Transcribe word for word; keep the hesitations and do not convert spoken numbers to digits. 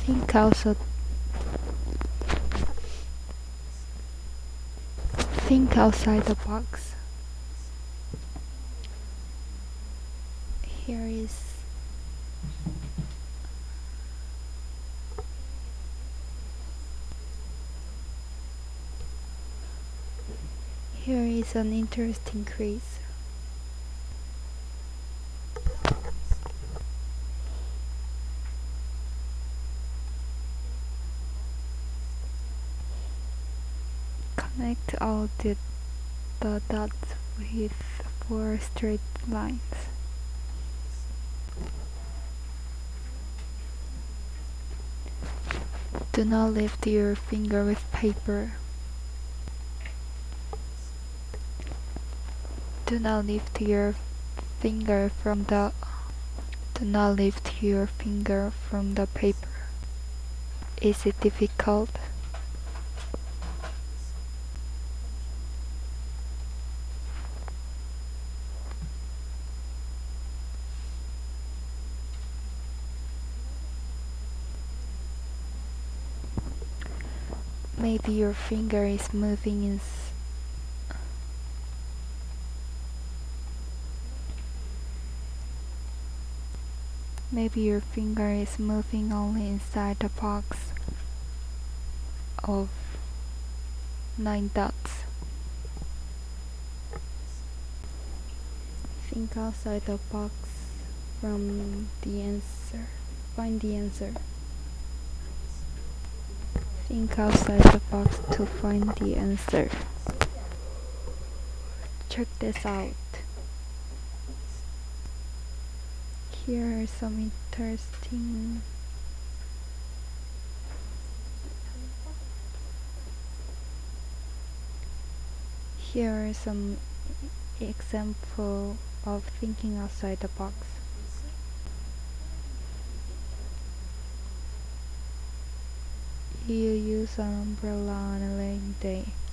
Think outside. Think outside the box. Here is Here is an interesting quiz. Connect all the, the dots with four straight lines. Do not lift your finger with paper. Do not lift your finger from the Do not lift your finger from the paper. Is it difficult? Maybe your finger is moving in s Maybe your finger is moving only inside the box of nine dots. Think outside the box from the answer. Find the answer. Think outside the box to find the answer. Check this out. Here are some interesting Here are some example of thinking outside the box. You use an umbrella on a rainy day.